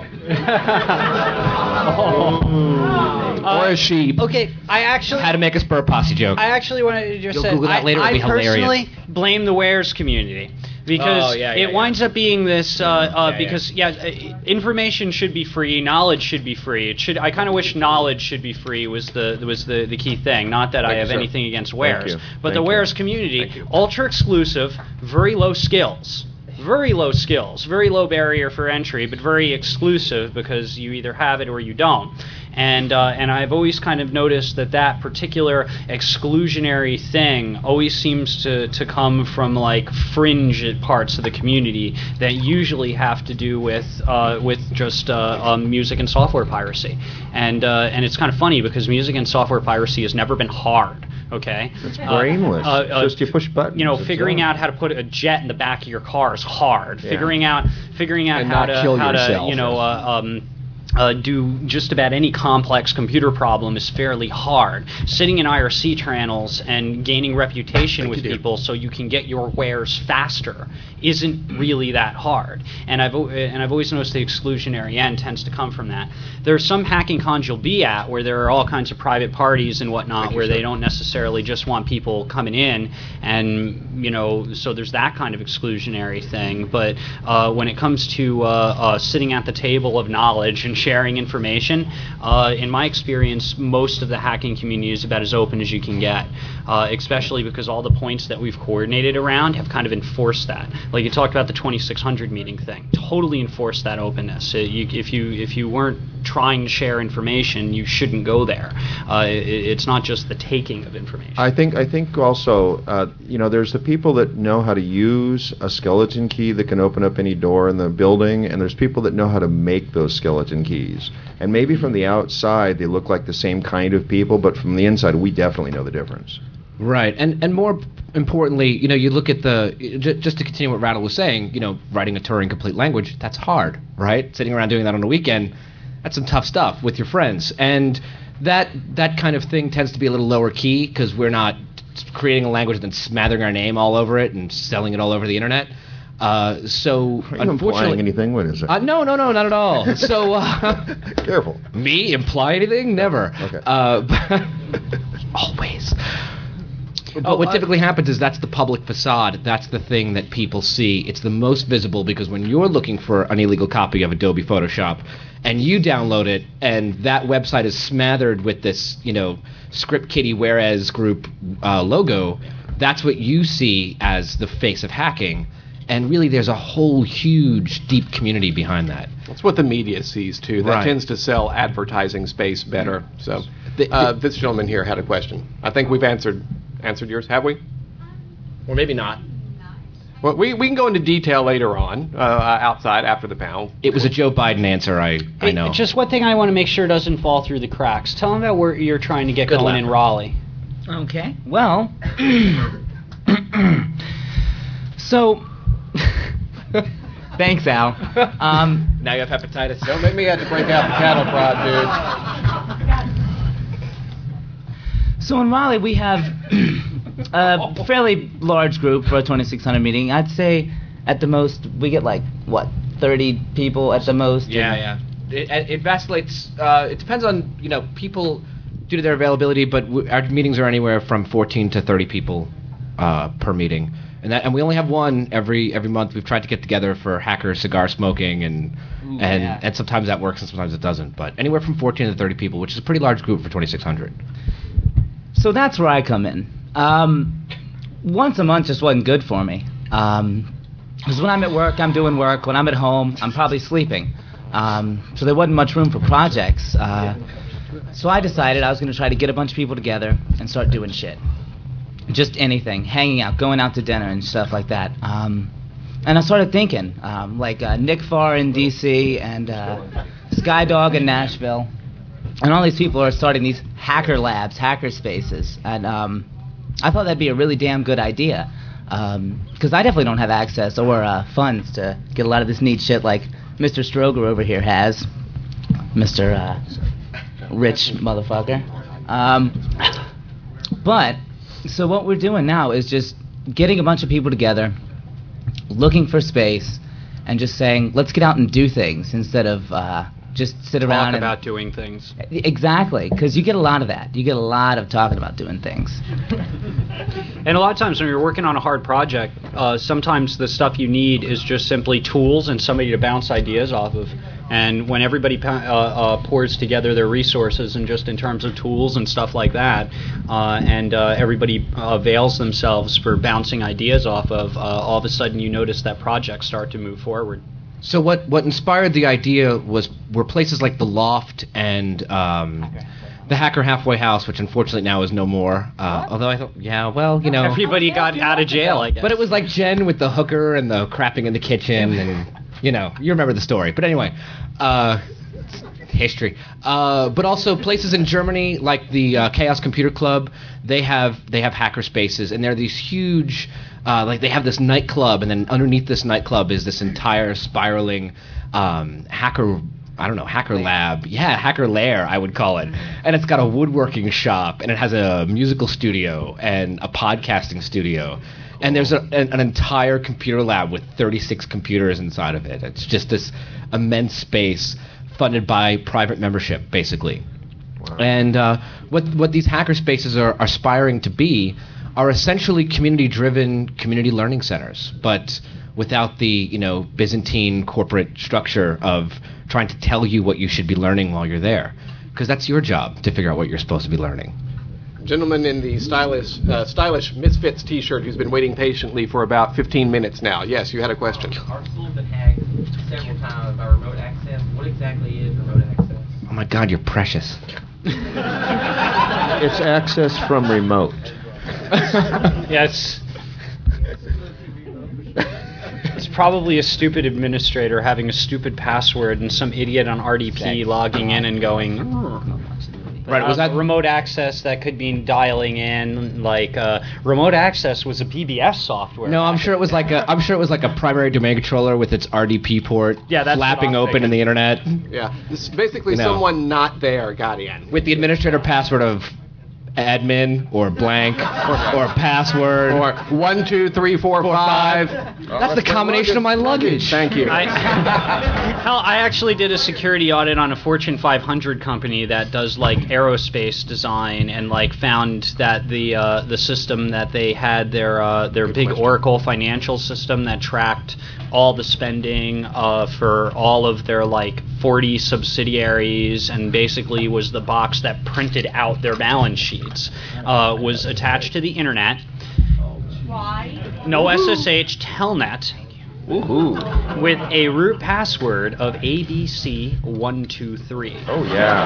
or a sheep? Okay, I actually. How to make a spur posse joke. I actually want to just You'll say Google that I, later, it'll I be hilarious. personally blame the Wares community because Oh, yeah, yeah, it winds up being this. Uh, uh, because yeah, uh, information should be free, knowledge should be free. It should. I kind of wish knowledge should be free was the was the, the key thing. Not that I Thank you, have sir. anything against Thank Wares, you. but Thank the you. Wares community, ultra exclusive, very low skills. Very low skills, very low barrier for entry, but very exclusive because you either have it or you don't. And uh, and I've always kind of noticed that that particular exclusionary thing always seems to, to come from like fringe parts of the community that usually have to do with uh, with just uh, um, music and software piracy. And uh, and it's kind of funny because music and software piracy has never been hard. Okay, It's brainless. Uh, It's uh, just you push buttons. You know, It's figuring done. out how to put a jet in the back of your car is hard. Yeah. Figuring out, figuring out And how not to, kill how to, yourself. you know, uh, um, uh, do just about any complex computer problem is fairly hard. Sitting in I R C channels and gaining reputation with people so you can get your wares faster isn't really that hard. And I've al- and I've always noticed the exclusionary end tends to come from that. There are some hacking cons you'll be at where there are all kinds of private parties and whatnot where they don't necessarily just want people coming in, and you know, so there's that kind of exclusionary thing. But uh, when it comes to uh, uh, sitting at the table of knowledge and sharing information, uh, in my experience, most of the hacking community is about as open as you can get, uh, especially because all the points that we've coordinated around have kind of enforced that. Like you talked about the twenty-six hundred meeting thing, totally enforced that openness. Uh, you, if you if you weren't trying to share information, you shouldn't go there. Uh, it, it's not just the taking of information. I think I think also uh, you know there's the people that know how to use a skeleton key that can open up any door in the building, and there's people that know how to make those skeleton keys. And maybe from the outside they look like the same kind of people, but from the inside we definitely know the difference. Right, and and more importantly, you know, you look at the j- just to continue what Rattle was saying. You know, writing a Turing complete language, that's hard, right? Sitting around doing that on a weekend, that's some tough stuff with your friends, and that that kind of thing tends to be a little lower key because we're not creating a language and then smathering our name all over it and selling it all over the internet. Uh, so Are you unfortunately, implying anything? What is it? uh, no, no, no, not at all. So uh, Careful. me imply anything? Never. Okay. Uh, always. But what typically happens is that's the public facade. That's the thing that people see. It's the most visible because when you're looking for an illegal copy of Adobe Photoshop and you download it and that website is smothered with this, you know, Script Kiddie Whereas Group uh, logo, that's what you see as the face of hacking. And really there's a whole huge, deep community behind that. That's what the media sees too. That Right. tends to sell advertising space better. So, The- uh, this gentleman here had a question. I think we've answered answered yours, have we? Or maybe not. Well, we, we can go into detail later on, uh, outside after the panel. It was a Joe Biden answer, I, I Hey, know. Just one thing I want to make sure doesn't fall through the cracks. Tell them about where you're trying to get Good going luck. in Raleigh. Okay. Well, so thanks, Al. Um, Now you have hepatitis. Don't make me have to break out the cattle prod, dude. so in Raleigh, we have a fairly large group for a twenty-six hundred meeting. I'd say at the most we get like what thirty people at the most. Yeah, yeah. It, it vacillates. Uh, it depends on you know people due to their availability, but w- our meetings are anywhere from fourteen to thirty people uh, per meeting, and that and we only have one every every month. We've tried to get together for hacker cigar smoking, and Ooh, and yeah. and sometimes that works and sometimes it doesn't. But anywhere from fourteen to thirty people, which is a pretty large group for twenty-six hundred. So that's where I come in. Um, once a month just wasn't good for me. Um, because when I'm at work, I'm doing work. When I'm at home, I'm probably sleeping. Um, so there wasn't much room for projects. Uh, so I decided I was going to try to get a bunch of people together and start doing shit. Just anything, hanging out, going out to dinner and stuff like that. Um, and I started thinking, um, like uh, Nick Farr in D C and uh, Skydog in Nashville. And all these people are starting these hacker labs, hacker spaces. And um, I thought that'd be a really damn good idea. Because um, I definitely don't have access or uh, funds to get a lot of this neat shit like Mister Stroger over here has. Mister Uh, rich motherfucker. Um, but, so what we're doing now is just getting a bunch of people together, looking for space, and just saying, let's get out and do things instead of uh, just sit Talk around and... about doing things. Exactly, because you get a lot of that. You get a lot of talking about doing things. And a lot of times when you're working on a hard project, uh, sometimes the stuff you need is just simply tools and somebody to bounce ideas off of. And when everybody uh, uh, pours together their resources and just in terms of tools and stuff like that, uh, and uh, everybody avails themselves for bouncing ideas off of, uh, all of a sudden you notice that projects start to move forward. So what what inspired the idea was were places like the Loft and um, the Hacker Halfway House, which unfortunately now is no more. Uh, although I thought, yeah, well, you know, everybody got out of jail, I guess. But it was like Jen with the hooker and the crapping in the kitchen, and you know, you remember the story. But anyway, uh, it's history. Uh, but also places in Germany like the uh, Chaos Computer Club, they have they have hacker spaces, and they're these huge. Uh, like they have this nightclub, and then underneath this nightclub is this entire spiraling um, hacker, I don't know, hacker lab. Yeah, hacker lair, I would call it. And it's got a woodworking shop, and it has a musical studio and a podcasting studio. And there's a, an, an entire computer lab with thirty-six computers inside of it. It's just this immense space funded by private membership, basically. Wow. And uh, what what these hacker spaces are, are aspiring to be are essentially community-driven community learning centers, but without the you know Byzantine corporate structure of trying to tell you what you should be learning while you're there, because that's your job to figure out what you're supposed to be learning. Gentleman in the stylish uh, stylish Misfits T-shirt who's been waiting patiently for about fifteen minutes now. Yes, you had a question. Our school's been hacked several times by remote access. What exactly is remote access? Oh my God, you're precious. It's access from remote. Yes. It's probably a stupid administrator having a stupid password and some idiot on R D P logging in and going, oh. Right, was that remote access? That could mean dialing in. Like uh, remote access was a P B S software. No, I'm sure it was like a. I'm sure it was like a primary domain controller with its R D P port. Yeah, that's flapping open in the internet. Yeah, this basically You know. someone not there got in with the administrator password of admin or blank or, or password or one two three four, four five. five. That's the combination of my luggage. Thank you. I, hell, I actually did a security audit on a Fortune five hundred company that does like aerospace design, and like found that the uh, the system that they had, their uh, their big Oracle financial system that tracked all the spending uh, for all of their like forty subsidiaries, and basically was the box that printed out their balance sheets, uh, was attached to the internet. Why? No S S H, Telnet. Woohoo. With a root password of A B C one two three. Oh,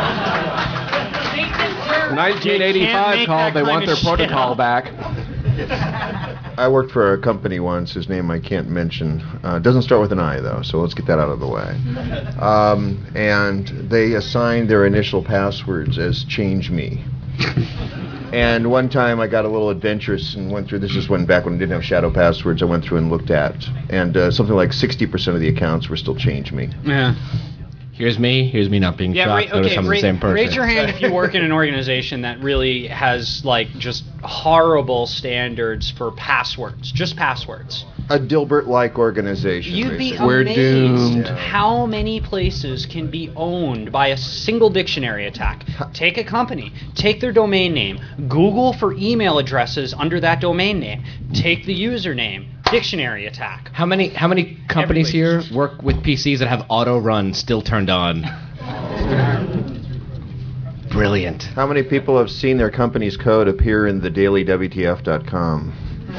yeah. nineteen eighty-five called. They want their protocol back. I worked for a company once, whose name I can't mention. Uh, doesn't start with an I, though, so let's get that out of the way. Um, and they assigned their initial passwords as change me. And one time I got a little adventurous and went through, this is when back when I didn't have shadow passwords, I went through and looked at, and uh, something like sixty percent of the accounts were still change me. Yeah. Here's me. Here's me not being Yeah, shocked. ra- Notice okay, I'm ra- the same person. raise your hand if you work in an organization that really has like just horrible standards for passwords, just passwords. A Dilbert-like organization. You'd be basically. We're amazed doomed. how many places can be owned by a single dictionary attack. Take a company, take their domain name, Google for email addresses under that domain name, take the username, dictionary attack. How many how many companies here work with P Cs that have auto run still turned on? Brilliant. How many people have seen their company's code appear in the daily W T F dot com?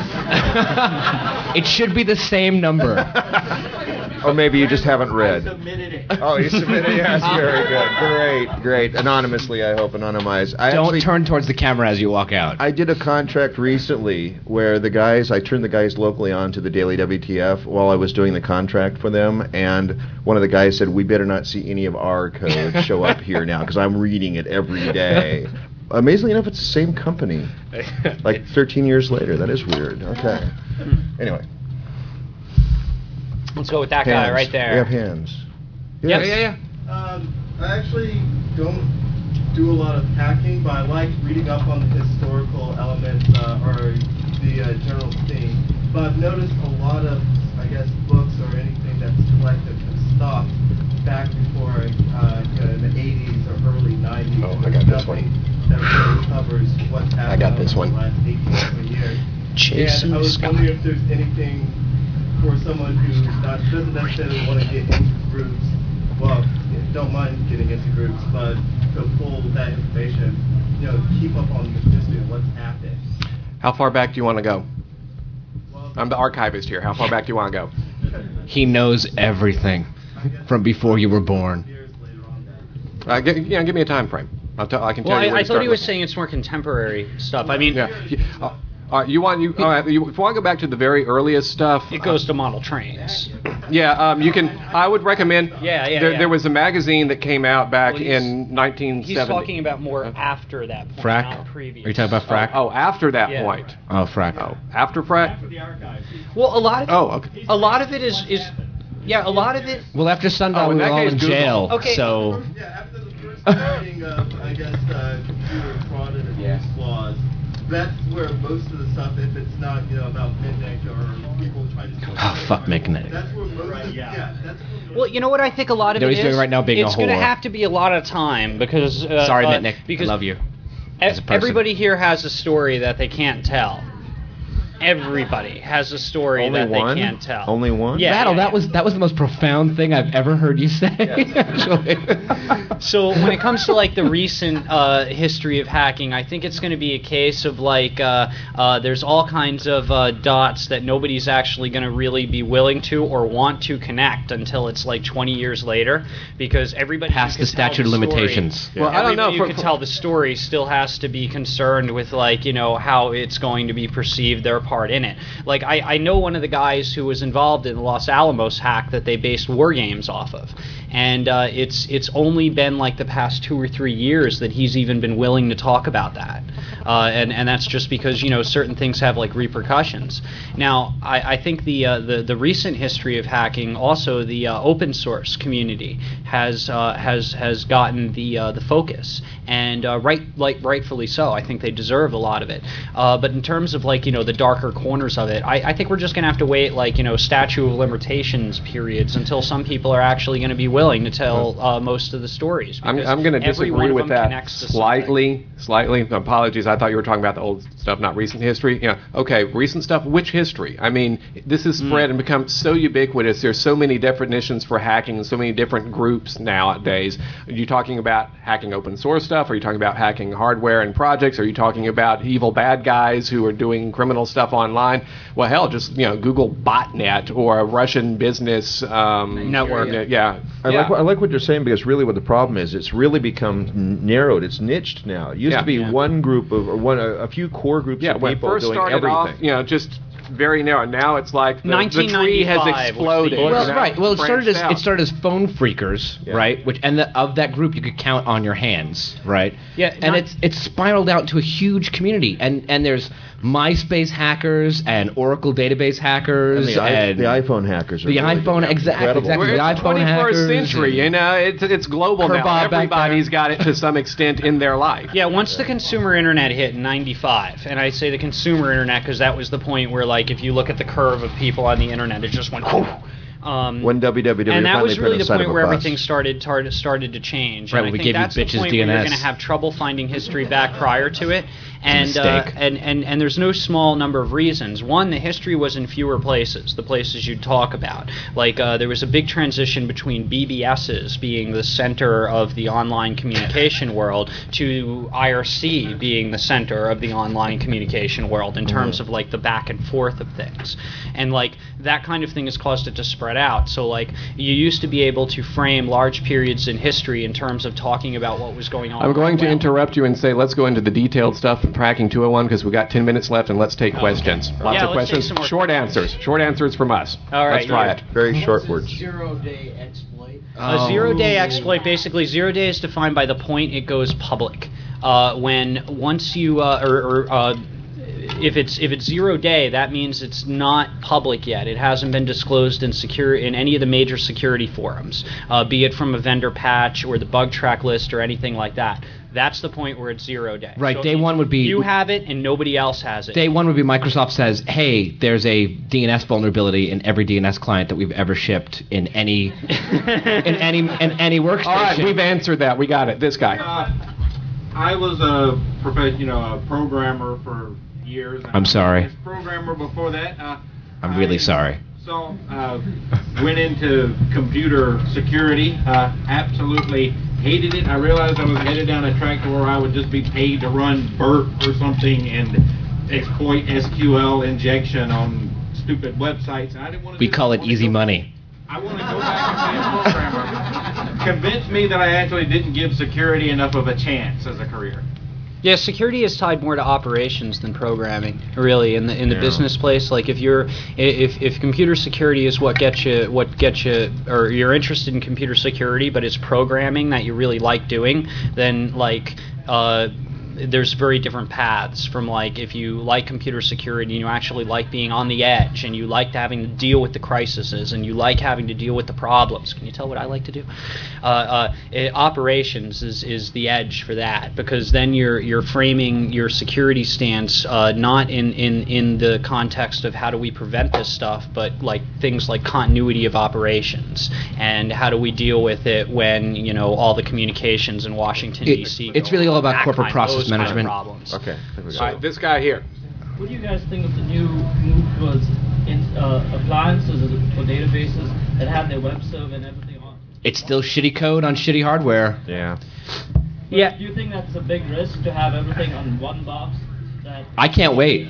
It should be the same number. Or maybe you just haven't read. Submitted it. Oh, you submitted it? Yes, very good. Great, great. Anonymously, I hope, anonymized. I Don't actually, turn towards the camera as you walk out. I did a contract recently where the guys, I turned the guys locally on to the Daily W T F while I was doing the contract for them, and one of the guys said, we better not see any of our code show up here now, because I'm reading it every day. Amazingly enough, it's the same company. Like thirteen years later. That is weird. Okay. Anyway. Let's go with that guy Hands. right there. We have hands. Yep. Yeah, yeah, Um, I actually don't do a lot of hacking, but I like reading up on the historical elements uh, or the uh, general theme. But I've noticed a lot of, I guess, books or anything that's collected have stopped back before uh, you know, in the eighties or early nineties. Oh, and I got there's this one. nothing that really covers what's happened I got this over one. the last eighteen, twenty years. Jason and I was Scott. wondering if there's anything for someone who not, doesn't necessarily want to get into groups, well, don't mind getting into groups, but to pull that information, you know, keep up on the history of what's happened. How far back do you want to go? I'm the archivist here. How far back do you want to go? He knows everything from before you were born. Uh, gi- you know, give me a time frame. I'll tell. I can tell Well, you. I, where I to thought start he was with. saying it's more contemporary stuff. I mean, Yeah. You- uh, uh, you want you, uh, you if you want to go back to the very earliest stuff? it goes to model trains. Yeah, um, you can. I would recommend. Yeah, yeah, There, yeah. there was a magazine that came out back Well, he's- in nineteen seventy. He's talking about more after that point, Frack? not previous. Are you talking about frack? Oh, after that Yeah. point. Oh, frack. Oh, after frack. Well, a lot of it, Oh, okay. a lot of it is is yeah, a lot of it. Well, after sundown, Oh, in we were that all case, in Google. jail. Okay. So Yeah, after the first meeting of, I guess, uh, computer fraud and abuse laws, that's where most of the stuff, if it's not, you know, about Mitnick or people trying to... Oh, fuck Mitnick. That's where most of, yeah, that's where Well, you know what I think a lot of You know it what he's is. doing right now, being a it's going to whore. have to be a lot of time because. Uh, sorry, uh, Mitnick. Because I love you. e- as a person. everybody here has a story that they can't tell. Everybody has a story Only that one? they can't tell. Only one? Yeah, Rattle, yeah, that yeah. was that was the most profound thing I've ever heard you say. Actually. So when it comes to like the recent uh, history of hacking, I think it's going to be a case of like uh, uh, there's all kinds of uh, dots that nobody's actually going to really be willing to or want to connect until it's like twenty years later, because everybody Past who the can tell statute of story- limitations. Well, I don't know. Everybody who For- can for- tell the story still has to be concerned with like you know how it's going to be perceived, their part in it. Like I, I know one of the guys who was involved in the Los Alamos hack that they based war games off of, and uh, it's it's only been like the past two or three years that he's even been willing to talk about that, uh, and and that's just because you know certain things have like repercussions. Now I, I think the uh, the the recent history of hacking, also the uh, open source community has uh, has has gotten the uh, the focus, and uh, right like rightfully so. I think they deserve a lot of it. Uh, but in terms of like you know the darker corners of it, I, I think we're just going to have to wait like you know statute of limitations periods until some people are actually going to be willing to tell uh, most of the stories. I'm, because I'm going to every one disagree of with them that connects to something. slightly. Slightly. Apologies. I thought you were talking about the old stuff, not recent history. Yeah. Okay. Recent stuff. Which history? I mean, this has spread Mm. and become so ubiquitous. There's so many definitions for hacking and so many different groups nowadays. Are you talking about hacking open source stuff? Are you talking about hacking hardware and projects? Are you talking about evil bad guys who are doing criminal stuff online? Well, hell, just you know, Google botnet or a Russian business um, Network. Yeah. yeah. I, Yeah. like, what- I like what you're saying, because really what the problem is, it's really become n- narrowed. It's niched now. It used Yeah. to be Yeah. one group of, or one a, a few core groups Yeah, of when it people first doing started everything. off, you know, just very narrow. Now it's like the, the tree has exploded. Well, you know, right. Well, it started as branched out. it started as phone freakers, right? Which and the, of that group you could count on your hands, right? Yeah, and not- it's it's spiraled out to a huge community, and and there's MySpace hackers and Oracle database hackers And the, and, i- the iPhone hackers are the really iPhone exactly incredible. exactly We're the in the iPhone twenty-first hackers century, and- you know, it's it's global Kerbal now. back there. Everybody's got it to some extent in their life. Yeah, once the consumer internet hit in ninety-five, and I say the consumer internet because that was the point where, like, if you look at the curve of people on the internet, it just went whoo. Um, When W W W and that finally was put really on the side point of a where bus. everything started tar- started to change. Right, and I when we think gave you that's the bitches point where you're D N S. going to have trouble finding history back prior to it. And, It's a uh, mistake. and and and there's no small number of reasons. One, the history was in fewer places, the places you'd talk about. Like uh, there was a big transition between B B Ss being the center of the online communication world to I R C being the center of the online communication world in terms of like the back and forth of things. And like that kind of thing has caused it to spread out. So like you used to be able to frame large periods in history in terms of talking about what was going on. I'm going to Well, interrupt you and say let's go into the detailed stuff of Tracking two oh one because we got ten minutes left and let's take questions. Lots Yeah, of let's take questions. some more Short answers. Short answers from us. All right, let's try yeah. it. Very short words. Zero-day exploit. A zero-day exploit, basically, zero day is defined by the point it goes public. Uh, when once you, uh, or, or uh, if it's if it's zero day, that means it's not public yet. It hasn't been disclosed in secure in any of the major security forums, uh, be it from a vendor patch or the bug track list or anything like that. That's the point where it's zero day. Right, So day one would be- you have it and nobody else has it. Day one would be Microsoft says, "Hey, there's a D N S vulnerability in every D N S client that we've ever shipped in any in any in any workstation." All right, we've answered that. We got it. This guy. Uh, I was a prof- you know, a programmer for years. and I'm sorry. I was a programmer before that. Uh, I'm really sorry. So, uh, went into computer security. Uh, absolutely hated it. I realized I was headed down a track to where I would just be paid to run BERT or something and exploit S Q L injection on stupid websites. And I didn't want to. We call it easy money. I want to go back and be a programmer. Convinced me that I actually didn't give security enough of a chance as a career. Yeah, security is tied more to operations than programming, really, in the in the Yeah. business place. Like if you're if if computer security is what gets you what gets you or you're interested in computer security, but it's programming that you really like doing, then like uh, there's very different paths from like if you like computer security and you actually like being on the edge and you like having to deal with the crises and you like having to deal with the problems. Can you tell what I like to do? Uh, uh, eh, operations is, is the edge for that because then you're you're framing your security stance uh, not in, in, in the context of how do we prevent this stuff, but like things like continuity of operations and how do we deal with it when you know all the communications in Washington It- D C it's really all about that corporate kind- process those kind of management. problems. Okay. I think we got All it. right, this guy here. What do you guys think of the new move towards in, uh, appliances for databases that have their web server and everything on? It's still shitty code on shitty hardware. Yeah. But Yeah. Do you think that's a big risk to have everything on one box? That I can't wait.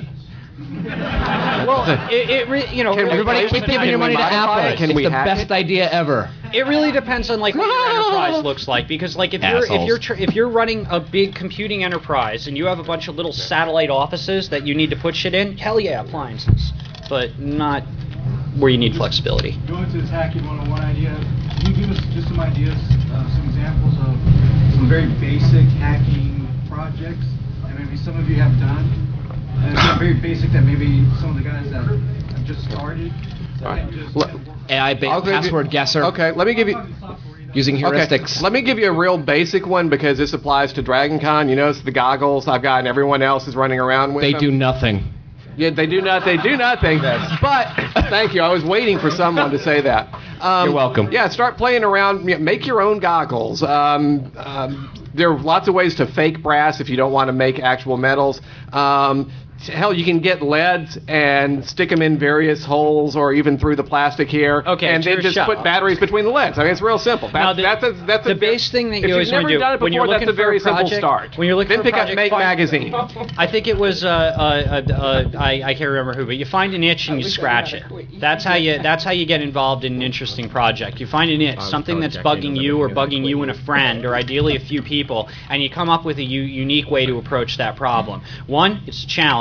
Well, it, it re, you know, Can really Everybody depends keep on giving how your you money to modify Apple. it? Can It's we the hack best it? idea ever. It really depends on like what your enterprise looks like because like if you're if Assholes. you're tr- if you're running a big computing enterprise and you have a bunch of little satellite offices that you need to put shit in, hell yeah, appliances, but not where you need flexibility. Going to this hacking one oh one idea, can you give us just some ideas, uh, some examples of some very basic hacking projects that maybe some of you have done? And it's not very basic that maybe some of the guys that have just started. All right. just, Look, A I-based I'll give you- password guesser Okay, let me give you. using Okay, heuristics. let me give you a real basic one because this applies to Dragon Con. You notice the goggles I've got and everyone else is running around with They them? do nothing. Yeah, they do not. They do nothing. But thank you. I was waiting for someone to say that. Um, You're welcome. Yeah, start playing around. Yeah, make your own goggles. Um, um, there are lots of ways to fake brass if you don't want to make actual metals. Um, hell, you can get leads and stick them in various holes or even through the plastic here. Okay, and to then your just shot. put batteries between the leads. I mean, it's real simple. Now, That's the- that's a, that's a, the base thing that if you you've always never want to do done it when you're before, that's looking a very for a project, simple start. when you're looking then for a pick project, up Make find- Magazine. I think it was uh, uh, uh, uh, I, I can't remember who, but you find an itch and you scratch it. That's how you that's how you get involved in an interesting project. You find an itch, something that's bugging you or bugging you and a friend, or ideally a few people, and you come up with a u- unique way to approach that problem. One, it's a challenge.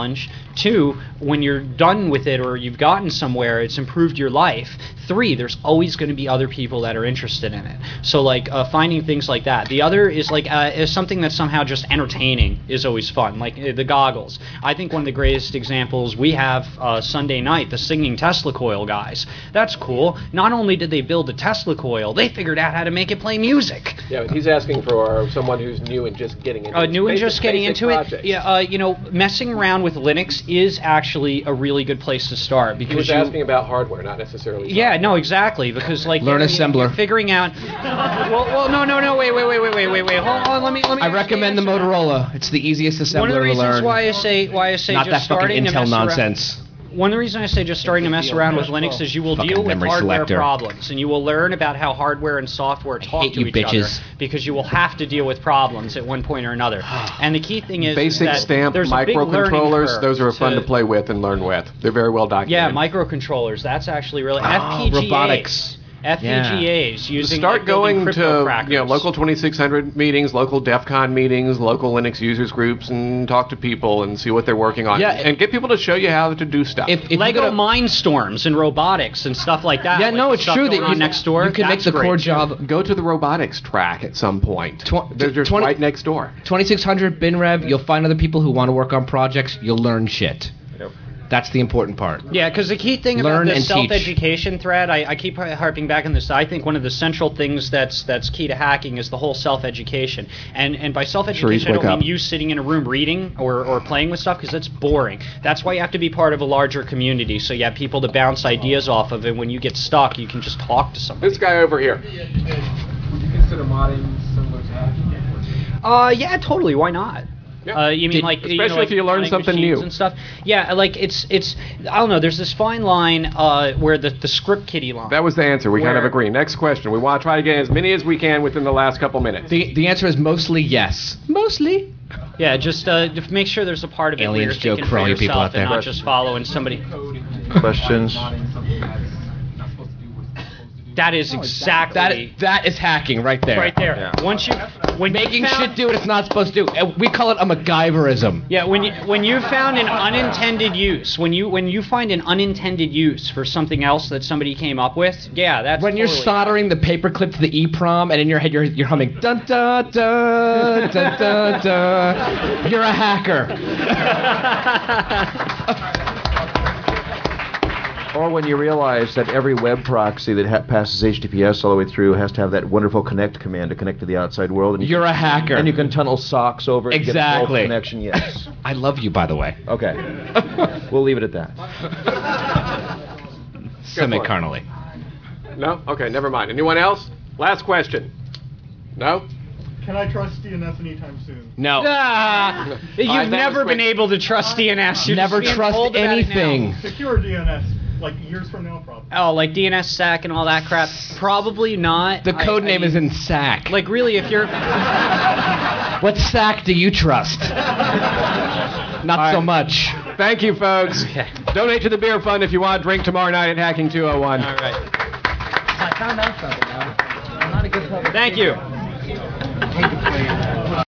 challenge. Two, when you're done with it or you've gotten somewhere, it's improved your life. Three, there's always going to be other people that are interested in it. So like uh, finding things like that. The other is like uh, is something that's somehow just entertaining is always fun. Like uh, the goggles. I think one of the greatest examples we have uh, Sunday night, the singing Tesla coil guys. That's cool. Not only did they build a Tesla coil, they figured out how to make it play music. Yeah, but he's asking for someone who's new and just getting into Uh, it. new and Basic- just getting basic into projects. it. Yeah, uh, you know, messing around with Linux is actually a really good place to start He because was you, asking about hardware, not necessarily. yeah, no, exactly. Because like Learn you're- assembler. you're figuring out. Well, well, no, no, no. Wait, wait, wait, wait, wait, wait, wait. Hold on. Let me. Let me. I recommend the Motorola. It's the easiest assembler One of the to reasons learn. why I say why I say Not just that fucking starting to Intel mess around- nonsense. One of the reasons I say just starting to mess around with Linux is you will Fucking deal with memory hardware selector. problems, and you will learn about how hardware and software talk hate to you each bitches. other because you will have to deal with problems at one point or another. And the key thing is Basic that stamp there's a big learning microcontrollers, curve those are fun to to play with and learn with. They're very well documented. Yeah, microcontrollers. That's actually really F P G As. robotics. F P G As using Start like, building going crypto to crackers. you know local twenty-six hundred meetings, local DEF CON meetings, local Linux users groups, and talk to people and see what they're working on. Yeah, and get people to show you how to do stuff. If, if Lego you're gonna, Mindstorms and robotics and stuff like that. yeah, like no, the it's stuff true that going on you, next door. you can make that's the great, core too. job. Go to the robotics track at some point. Tw- They're just twenty right next door. twenty-six hundred BinRev, you'll find other people who want to work on projects. You'll learn shit. That's the important part. Yeah, because the key thing Learn about the and teach. self-education thread, I, I keep harping back on this. I think one of the central things that's that's key to hacking is the whole self-education. And and by self-education, I wake don't up. mean you sitting in a room reading or, or playing with stuff, because that's boring. That's why you have to be part of a larger community, so you have people to bounce ideas off of, and when you get stuck, you can just talk to somebody. This guy over here. Would you consider modding similar to hacking? Uh, yeah, totally. Why not? Uh, you mean Did- like especially you know, like if you learn running something machines new. and stuff? Yeah, like it's it's I don't know. There's this fine line uh, where the the script kiddie line. That was the answer. We kind of Where- agree. Next question. We want to try to get as many as we can within the last couple minutes. The the answer is mostly yes. Mostly. Yeah, just uh, just make sure there's a part of it Aliens where you're joke thinking for all for you people yourself out there. and not just following somebody. Questions? That is exactly That that is hacking right there. right there. Once you when Making you found, shit do what it's not supposed to do. Uh, We call it a MacGyverism. Yeah, when you when you found an unintended use, when you when you find an unintended use for something else that somebody came up with, yeah, that's When you're totally- soldering the paperclip to the EEPROM and in your head you're, you're humming dun dun dun dun dun dun, you're a hacker. Or when you realize that every web proxy that ha- passes H T T P S all the way through has to have that wonderful connect command to connect to the outside world. And you You're can- a hacker. And you can tunnel socks over it and get a full Exactly. connection. Yes. I love you, by the way. Okay. We'll leave it at that. Semi-carnally. No? Okay, never mind. Anyone else? Last question. No? Can I trust D N S anytime soon? No. Ah, you've All right, that never was been quick. able to trust D N S. You're Never just being trust told about it now. anything. Secure D N S, like years from now, probably. Oh, like D N S S A C and all that crap? Probably not. The I- code I name mean, is in S A C. Like, really, if you're... What S A C do you trust? Not so much. Thank you, folks. Donate to the beer fund if you want a drink tomorrow night at Hacking two oh one. All right. I found out something now. I'm not a good public Thank you.